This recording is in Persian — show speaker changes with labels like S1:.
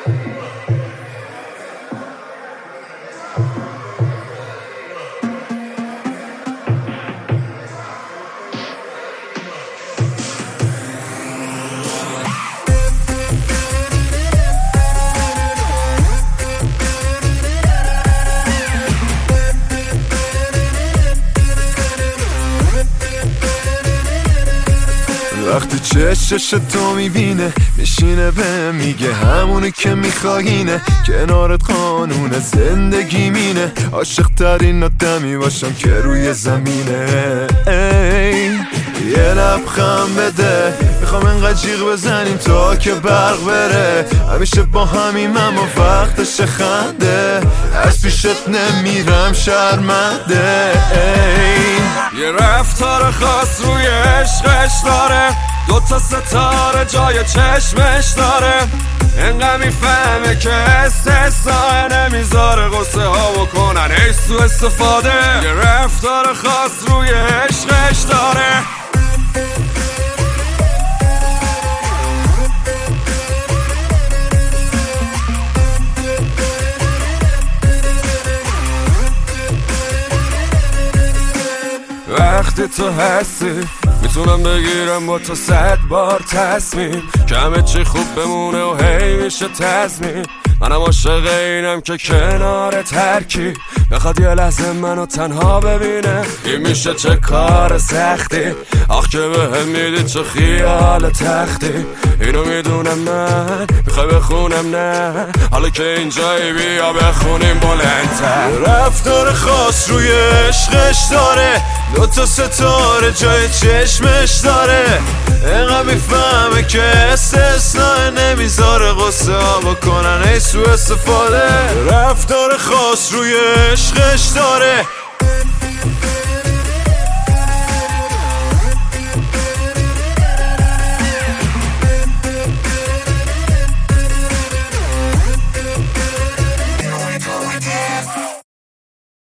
S1: وقتی چشش تو میبینه میشینه به میگه همونی که میخواهینه، کنارت قانون زندگی مینه، عاشق ترین آدمی باشم که روی زمینه. ای یه لبخند بده، میخوام انقدر جیغ بزنیم تا که برق بره، همیشه با همیم اما وقتش خنده، از پیشت نمیرم شرمنده.
S2: یه رفتار خاص روی عشقش داره، دوتا ستاره جای چشمش داره، انقدر میفهمه که استثناء نمیذاره غصه ها بکنن ای سو استفاده. یه رفتار خاص روی عشقش داره. وقتی تو هستی میتونم بگیرم با تو 100 بار تصمیم که همه چی خوب بمونه و هی میشه تضمین. منم عاشق اینم که کنار ترکی بخواد یه لحظه منو تنها ببینه، این میشه چه کار سختی، آخ که بهم میدی چه خیال تختی. اینو میدونم من میخوای بخونم نه، حالا که اینجایی بیا بخونیم بلندتر.
S1: رفتار خاص روی عشقش داره، دوتا ستاره جای چشمش داره، اینقدر میفهمه که استثناء نمیذاره غصه ها بکنن ای سو استفاده. رفتار خاص روی عشقش داره،